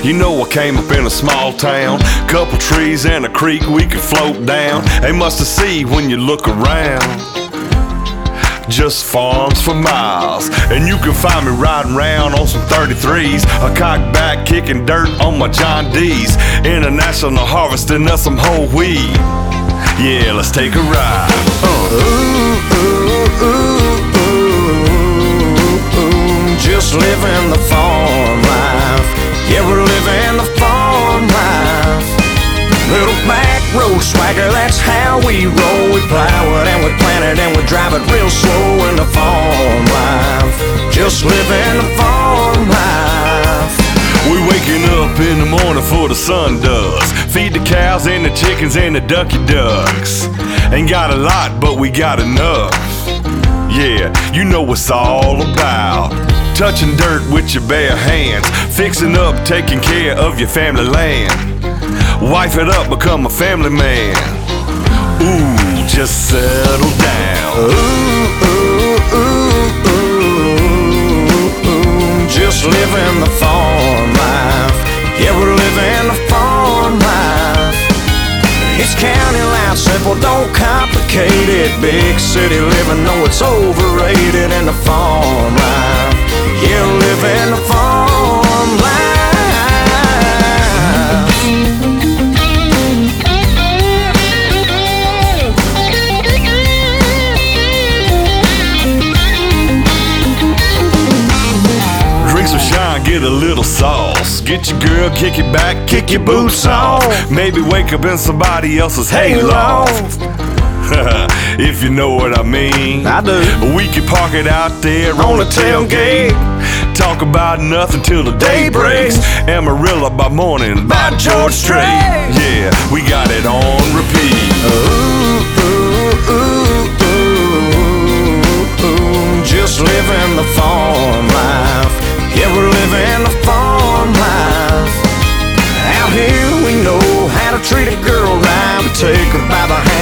You know I came up in a small town, couple trees and a creek we could float down. They must have seen when you look around. Just farms for miles, and you can find me riding around on some 33s. I cock back, kicking dirt on my John D's. International harvesting of some whole wheat. Yeah, let's take a ride. Just living the farm life. Yeah, we're living the farm life. Little back road swagger, that's how we roll. We plow it and we plant it and we drive it real slow in the farm life. Just living the farm life. We waking up in the morning before the sun does. Feed the cows and the chickens and the ducky ducks. Ain't got a lot, but we got enough. Yeah, you know what's all about. Touching dirt with your bare hands. Fixing up, taking care of your family land. Wife it up, become a family man. Ooh, just settle down. Just living the farm life. Yeah, we're living the farm life. It's county life, simple, don't complicate it. Big city living, no, it's overrated. In the farm life, yeah, living the farm life. Get a little sauce. Get your girl, kick it back, kick your boots off. Maybe wake up in somebody else's hayloft. If you know what I mean. I do. We could park it out there on the tailgate. Talk about nothing till the day breaks. Amarillo by morning by George Strait. Yeah, we got it on repeat. Just living the farm life. Yeah, we're living the farm life. Out here we know how to treat a girl right. We take her by the hand